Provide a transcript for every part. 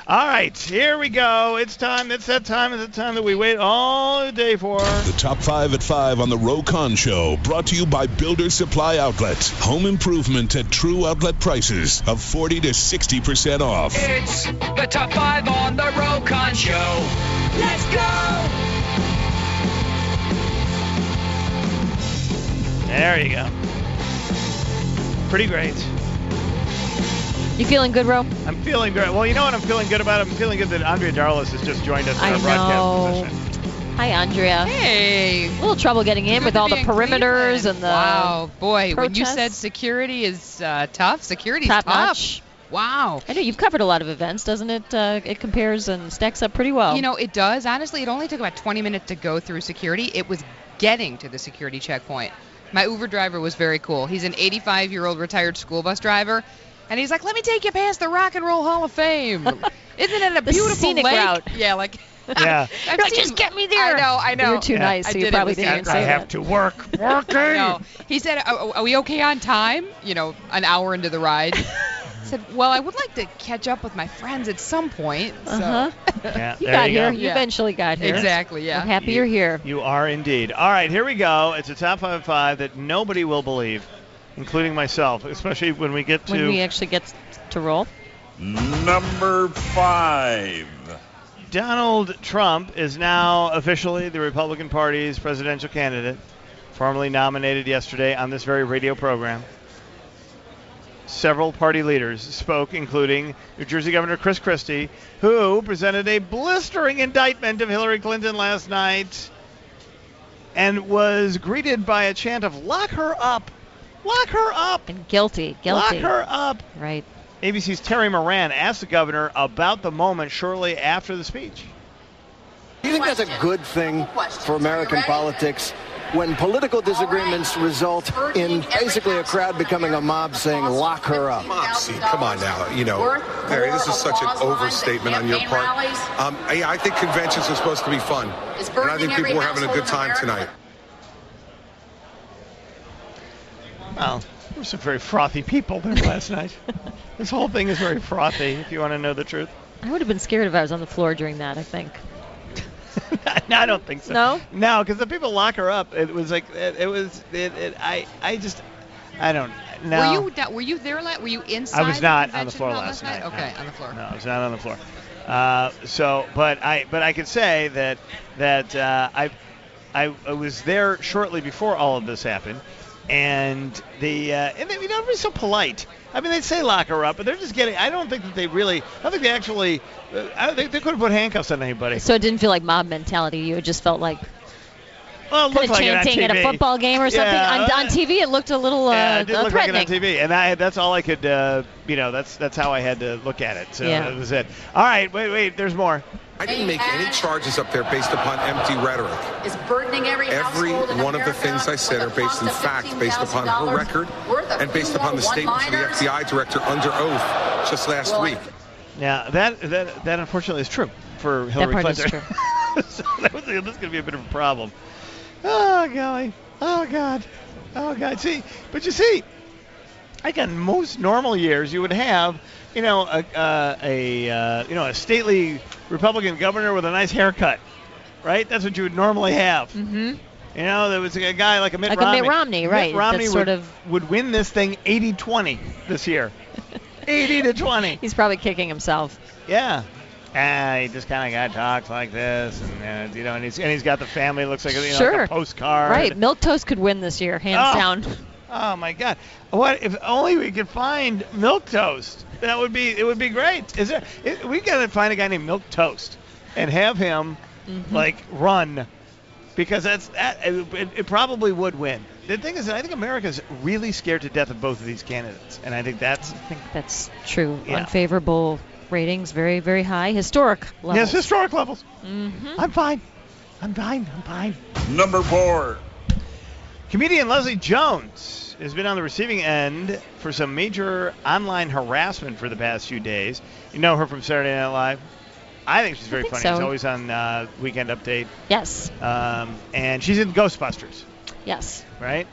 All right, here we go. It's time. It's that time. It's the time that we wait all day for. The Top 5 at 5 on the Ro Khan Show, brought to you by Builder Supply Outlet. Home improvement at true outlet prices of 40 to 60% off. It's the Top 5 on the Ro Khan Show. Let's go! There you go. Pretty great. You feeling good, Ro? I'm feeling great. Well, you know what I'm feeling good about? I'm feeling good that Andrea Darlis has just joined us in our broadcast position. Hi, Andrea. Hey. A little trouble getting in with all the perimeters and the Wow, boy, when you protests. said security is tough, security's Top tough. notch. Wow. I know you've covered a lot of events, doesn't it? It compares and stacks up pretty well. You know, it does. Honestly, it only took about 20 minutes to go through security. It was getting to the security checkpoint. My Uber driver was very cool. He's an 85-year-old retired school bus driver. And he's like, let me take you past the Rock and Roll Hall of Fame. Isn't it a beautiful scenic lake? route. Yeah, like. Yeah. Just get me there. I know. You're too nice, so you probably didn't even say I that. have to work. Working. No. He said, are we okay on time? You know, an hour into the ride. I said, well, I would like to catch up with my friends at some point. So. Uh-huh. Yeah, You there got you here. go. You eventually got here. Exactly, yeah. We're happy you're here. You are indeed. All right, here we go. It's a top 5 at 5 that nobody will believe, including myself, especially when we get to... When we actually get to roll. Number 5. Donald Trump is now officially the Republican Party's presidential candidate, formally nominated yesterday on this very radio program. Several party leaders spoke, including New Jersey Governor Chris Christie, who presented a blistering indictment of Hillary Clinton last night and was greeted by a chant of, lock her up, lock her up, And guilty. lock her up. Right. ABC's Terry Moran asked the governor about the moment shortly after the speech. Do you think that's a good thing for American politics when political disagreements result in basically a crowd becoming a mob saying, lock her up? See, come on now. You know, Barry, this is such an overstatement on your part. I think conventions are supposed to be fun. And I think people were having a good time tonight. Well, there were some very frothy people there last night. This whole thing is very frothy, if you want to know the truth. I would have been scared if I was on the floor during that, I think. No, I don't think so. No? No, because the people lock her up. It was like, I don't know. Were you there? Were you inside? I was not the on the floor convention hall last night. Okay, no. on the floor. No, I was not on the floor. But I could say that I was there shortly before all of this happened, and everybody's so polite. I mean, they say lock her up, but they're just getting. I don't think they actually. I don't think they could have put handcuffs on anybody. So it didn't feel like mob mentality. You just felt like Well, it kind looked of like it on chanting at a TV. football game or something. Yeah. On TV, it looked a little Yeah, it did look like it threatening. on TV, and that's all I could. That's how I had to look at it. So Yeah. that was it. All right, wait. There's more. I didn't make any charges up there based upon empty rhetoric. Is burdening every household in one of the America things I said are with the based in cost of fact, based upon her record, worth of and based upon the Google statements of the one-liners. FBI director under oath just last week. Yeah, that unfortunately is true for Hillary That part Clinton. is So this is going to be a bit of a problem. Oh golly. Oh God. See, but you see, like on most normal years, you would have, a stately Republican governor with a nice haircut, right? That's what you would normally have. Mm-hmm. There was a guy like a Mitt Like Romney. a Mitt Romney, right. Mitt Romney That's would win this thing 80-20 this year. 80-20. He's probably kicking himself. Yeah. He just kind of talks like this, and and he's got the family. Looks like Sure. like a postcard. Right. Milk Toast could win this year, hands down. Oh my God! What if only we could find Milk Toast? It would be great. We got to find a guy named Milk Toast and have him run, because it probably would win. The thing is, I think America's really scared to death of both of these candidates, and I think that's true. Yeah. Unfavorable ratings, very, very high. Historic levels. Yes, historic levels. Mm-hmm. I'm fine. Number 4. Comedian Leslie Jones has been on the receiving end for some major online harassment for the past few days. You know her from Saturday Night Live. I think she's very funny. so. She's always on Weekend Update. Yes. And she's in Ghostbusters, Yes. right?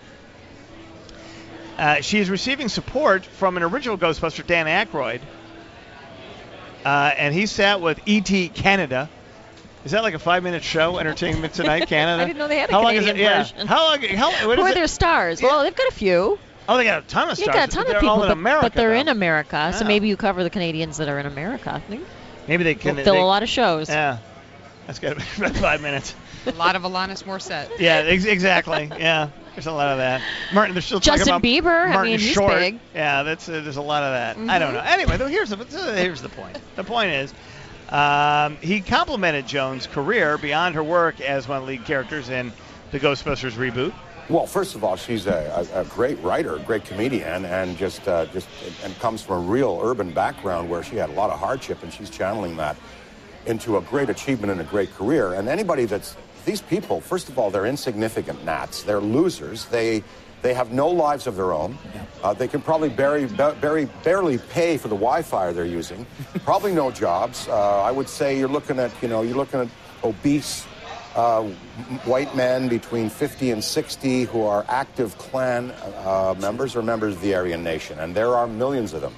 She is receiving support from an original Ghostbuster, Dan Aykroyd. And he sat with E.T. Canada. Is that like a 5-minute show, Entertainment Tonight, Canada? I didn't know they had a How long is Canadian it? version. Yeah. How long? What Who is are it? their stars? Well, they've got a few. Oh, they got a ton of You stars. got a ton but of they're people, all in America, but they're though. in America, so Yeah. maybe you cover the Canadians that are in America. I think Maybe they can fill a lot of shows. Yeah, that's got to be about 5 minutes. A lot of Alanis Morissette. Yeah, exactly. Yeah, there's a lot of that. Martin, they're still Justin talking about Bieber, I Martin mean, he's Short. big. Yeah, there's a lot of that. I don't know. Anyway, though, here's the point. The point is, he complimented Jones' career beyond her work as one of the lead characters in the Ghostbusters reboot. Well, first of all, she's a great writer, great comedian, and just comes from a real urban background where she had a lot of hardship, and she's channeling that into a great achievement and a great career. And anybody these people, first of all, they're insignificant gnats. They're losers. They have no lives of their own. They can probably barely pay for the Wi-Fi they're using. Probably no jobs. I would say you're looking at obese white men between 50 and 60 who are active Klan members or members of the Aryan Nation, and there are millions of them.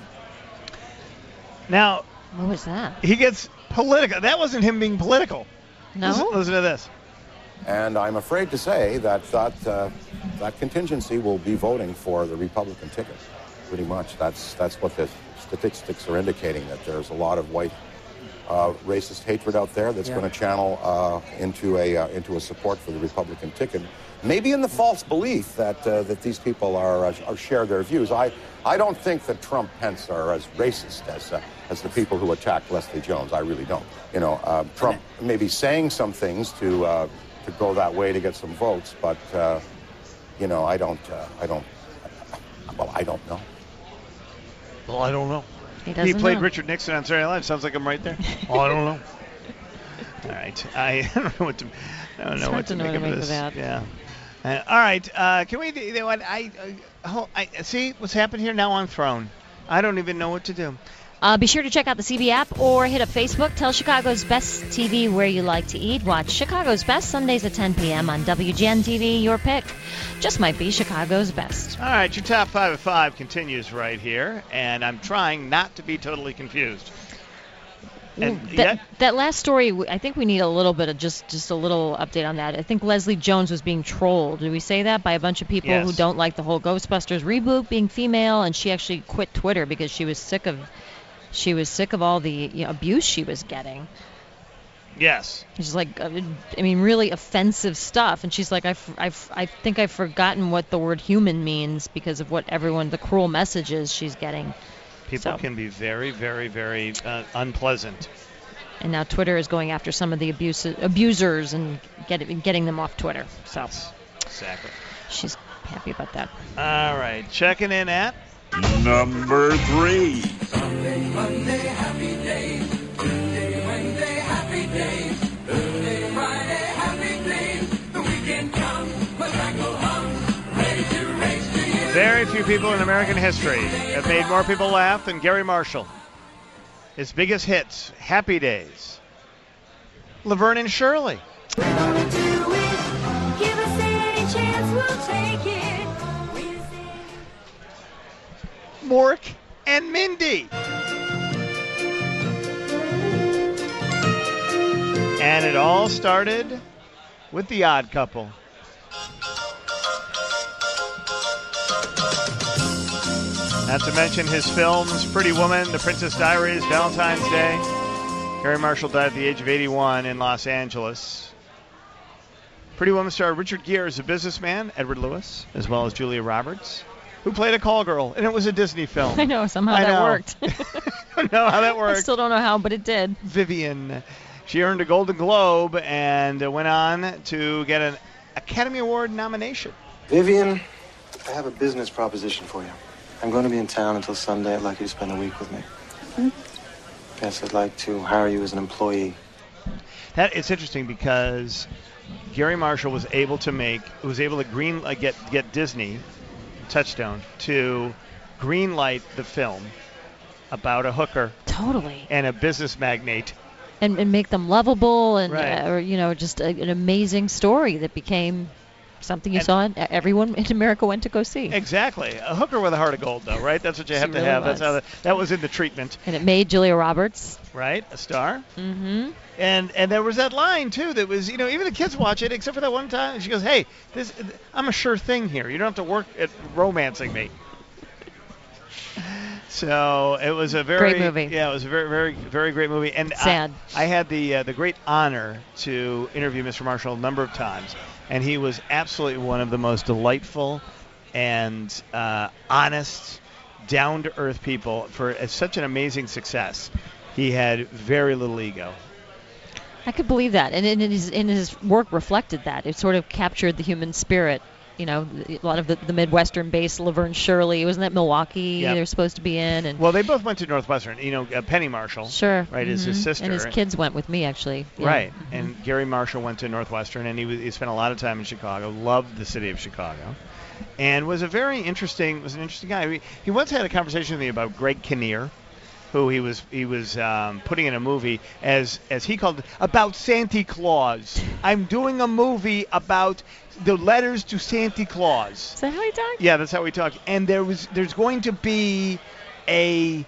Now, What was that? he gets political. That wasn't him being political. No? Listen to this. And I'm afraid to say that contingency will be voting for the Republican ticket. Pretty much, that's what the statistics are indicating, that there's a lot of white racist hatred out there that's going to channel into a support for the Republican ticket. Maybe in the false belief that these people are share their views. I don't think that Trump Pence are as racist as the people who attacked Leslie Jones. I really don't. Trump may be saying some things to go that way to get some votes, but I don't know. Well, I don't know. He played know. Richard Nixon on Saturday Night Live. Sounds like I'm right there. Oh, I don't know. All right. I don't know what to. I don't It's know hard what to to know make what to of make this. of that. Yeah. All right. Can we? You know what? I see what's happened here. Now I'm thrown. I don't even know what to do. Be sure to check out the CB app or hit up Facebook. Tell Chicago's Best TV where you like to eat. Watch Chicago's Best Sundays at 10 p.m. on WGN TV. Your pick just might be Chicago's Best. All right. Your top 5 at 5 continues right here, and I'm trying not to be totally confused. And That last story, I think we need a little bit of just a little update on that. I think Leslie Jones was being trolled. Did we say that? By a bunch of people who don't like the whole Ghostbusters reboot, being female, and she actually quit Twitter because she was sick of all the abuse she was getting. Yes. She's like, really offensive stuff. And she's like, I think I've forgotten what the word human means because of what the cruel messages she's getting. People can be very, very, very unpleasant. And now Twitter is going after some of the abusers and getting them off Twitter. So exactly. She's happy about that. All right. Checking in at number 3. Sunday, Monday, happy day. Tuesday, Wednesday, happy day. Thursday, Friday, happy day. The weekend comes, but I go home, ready to race to you. Very few people in American history have made more people laugh than Gary Marshall. His biggest hits, Happy Days, Laverne and Shirley, We're gonna do it. Give us any chance, we'll take it. Mork and Mindy. And it all started with The Odd Couple. Not to mention his films, Pretty Woman, The Princess Diaries, Valentine's Day. Gary Marshall died at the age of 81 in Los Angeles. Pretty Woman starred Richard Gere as a businessman, Edward Lewis, as well as Julia Roberts, who played a call girl, and it was a Disney film. I know, somehow that worked. I don't know how that worked. I still don't know how, but it did. Vivian. She earned a Golden Globe and went on to get an Academy Award nomination. Vivian, I have a business proposition for you. I'm going to be in town until Sunday. I'd like you to spend a week with me. Yes, I'd like to hire you as an employee. It's interesting because Gary Marshall was able to get Disney, Touchstone, to greenlight the film about a hooker. Totally. And a business magnate. And make them lovable and, right. just an amazing story that became Something you saw everyone in America went to go see. Exactly. A hooker with a heart of gold, though, right? That's what you have to really have. was. That's how that was in the treatment. And it made Julia Roberts. Right? A star. Mm-hmm. And there was that line, too, that was, even the kids watch it, except for that one time. She goes, hey, I'm a sure thing here. You don't have to work at romancing me. So it was a very great movie. Yeah, it was a very, very, very great movie. And sad. I had the great honor to interview Mr. Marshall a number of times, and he was absolutely one of the most delightful and honest, down-to-earth people for such an amazing success. He had very little ego. I could believe that, and in his work reflected that. It sort of captured the human spirit. A lot of the Midwestern-based Laverne Shirley. Wasn't that Milwaukee they were supposed to be in? And well, they both went to Northwestern. Penny Marshall. Sure. Right, is his sister. And his kids went with me, actually. Yeah. Right. Mm-hmm. And Gary Marshall went to Northwestern, and he spent a lot of time in Chicago, loved the city of Chicago, and was an interesting guy. He once had a conversation with me about Greg Kinnear, who he was putting in a movie as he called it, about Santa Claus. I'm doing a movie about the letters to Santa Claus. Is that how he talked? Yeah, that's how he talked. And there's going to be a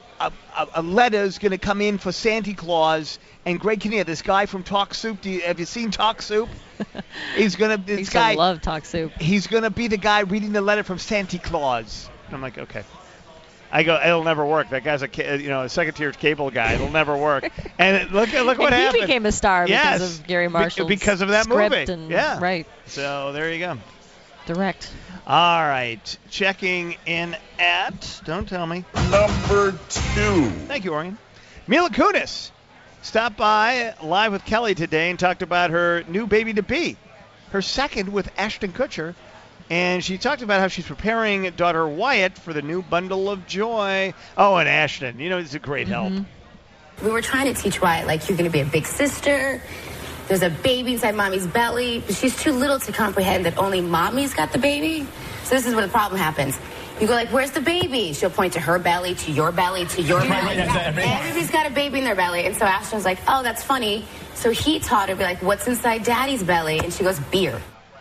letter's going to come in for Santa Claus, and Greg Kinnear, this guy from Talk Soup. Have you seen Talk Soup? He's going to I love Talk Soup. He's going to be the guy reading the letter from Santa Claus. And I'm like, okay. I go, it'll never work. That guy's a second-tier cable guy. It'll never work. And look what happened. He became a star because of Gary Marshall's because of that script movie. Yeah. Right. So there you go. Direct. All right. Checking in at, don't tell me, number 2. Thank you, Orion. Mila Kunis stopped by live with Kelly today and talked about her new baby-to-be, her second with Ashton Kutcher. And she talked about how she's preparing daughter Wyatt for the new bundle of joy. Oh, and Ashton, it's a great help. We were trying to teach Wyatt, you're going to be a big sister. There's a baby inside mommy's belly. But she's too little to comprehend that only mommy's got the baby. So this is where the problem happens. You go where's the baby? She'll point to her belly, to your belly, to your belly. Everybody's got a baby in their belly. And so Ashton's like, oh, that's funny. So he taught her, what's inside daddy's belly? And she goes, beer.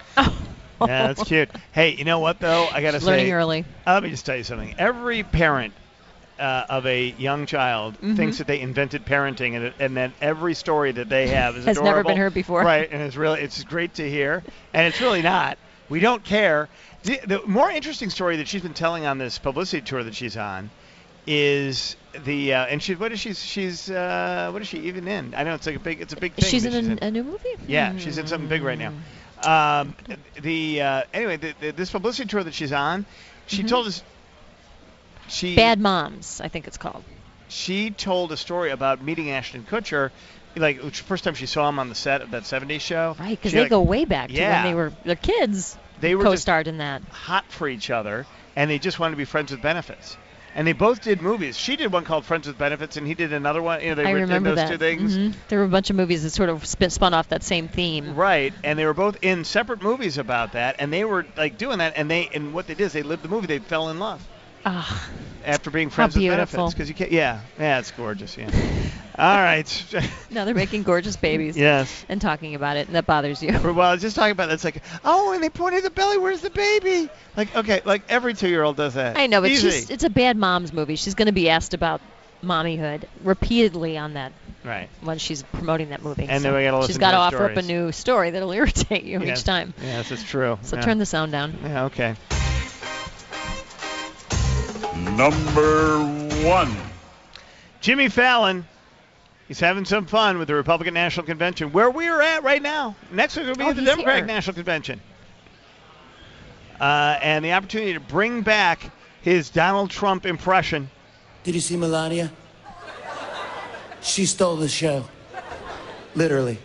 Yeah, that's cute. Hey, you know what, though? I got to say. Learning early. Let me just tell you something. Every parent of a young child thinks that they invented parenting, and that every story that they have is has adorable. never been heard before. Right, and it's great to hear. And it's really not. We don't care. The more interesting story that she's been telling on this publicity tour that she's on is and what is she even in? I know it's a big thing. She's in a new movie? Yeah, she's in something big right now. Anyway, this publicity tour that she's on, she told us Bad Moms, I think it's called. She told a story about meeting Ashton Kutcher, first time she saw him on the set of that 70s show. Right, because they go way back to when they're kids. They were co-starred in that. Hot for each other, and they just wanted to be friends with benefits. And they both did movies. She did one called Friends with Benefits, and he did another one. They I remember those that. Two things. There were a bunch of movies that sort of spun off that same theme. Right, and they were both in separate movies about that, and they were doing that. And what they did is they lived the movie. They fell in love after being friends with benefits. Because you can't. Yeah, it's gorgeous. Yeah. All right. Now they're making gorgeous babies. Yes. And talking about it, and that bothers you. Well, I was just talking about it. It's and they pointed the belly. Where's the baby? Every 2-year-old does that. I know, but Easy. it's a Bad Moms movie. She's going to be asked about mommyhood repeatedly on that. Right. When she's promoting that movie. And then we got to listen she's got to offer stories. up a new story that'll irritate you each time. Yes, it's true. So turn the sound down. Yeah, okay. Number 1. Jimmy Fallon. He's having some fun with the Republican National Convention, where we are at right now. Next week we'll be at the Democratic National Convention. And the opportunity to bring back his Donald Trump impression. Did you see Melania? She stole the show. Literally.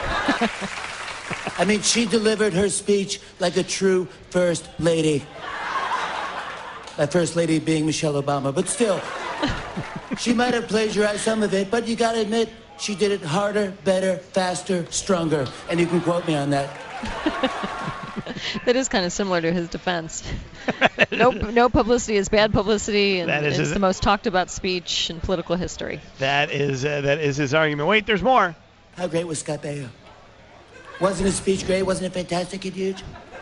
I mean, she delivered her speech like a true first lady. That first lady being Michelle Obama, but still. She might have plagiarized some of it, but you gotta admit, she did it harder, better, faster, stronger. And you can quote me on that. That is kind of similar to his defense. No publicity is bad publicity, and it's the most talked about speech in political history. That is his argument. Wait, there's more. How great was Scott Baio? Wasn't his speech great? Wasn't it fantastic and huge?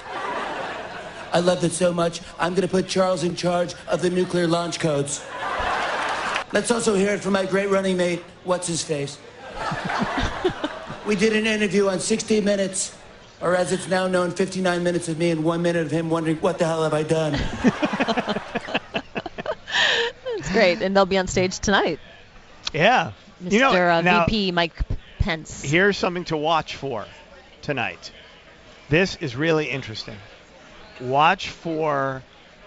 I loved it so much, I'm going to put Charles in charge of the nuclear launch codes. Let's also hear it from my great running mate, what's-his-face. We did an interview on 60 Minutes, or as it's now known, 59 minutes of me and 1 minute of him wondering, what the hell have I done? That's great, and they'll be on stage tonight. Yeah. Mr. Now, VP Mike Pence. Here's something to watch for tonight. This is really interesting. Watch for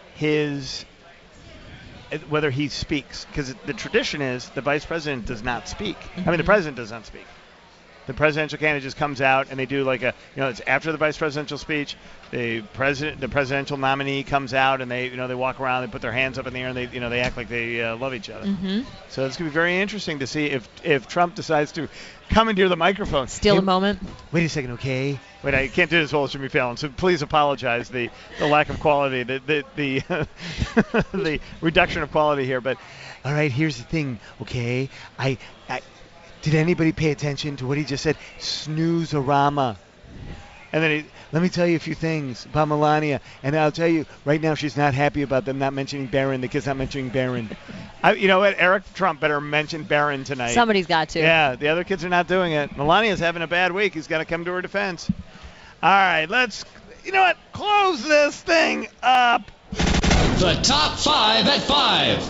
whether he speaks, because the tradition is the vice president does not speak. I mean, the president does not speak. The presidential candidate just comes out and they do like it's after the vice presidential speech. The presidential nominee comes out and they walk around, they put their hands up in the air, and they act like they love each other. Mm-hmm. So it's gonna be very interesting to see if Trump decides to come into the microphone, steal a moment. Wait a second, okay? Wait, I can't do this whole Jimmy Fallon, so please apologize the lack of quality, the the reduction of quality here. But all right, here's the thing, okay? I did anybody pay attention to what he just said? Snooze-a-rama. And then let me tell you a few things about Melania. And I'll tell you, right now she's not happy about them not mentioning Barron. The kid's not mentioning Barron. You know what? Eric Trump better mention Barron tonight. Somebody's got to. Yeah, the other kids are not doing it. Melania's having a bad week. He's got to come to her defense. All right, let's, close this thing up. The top 5 at 5.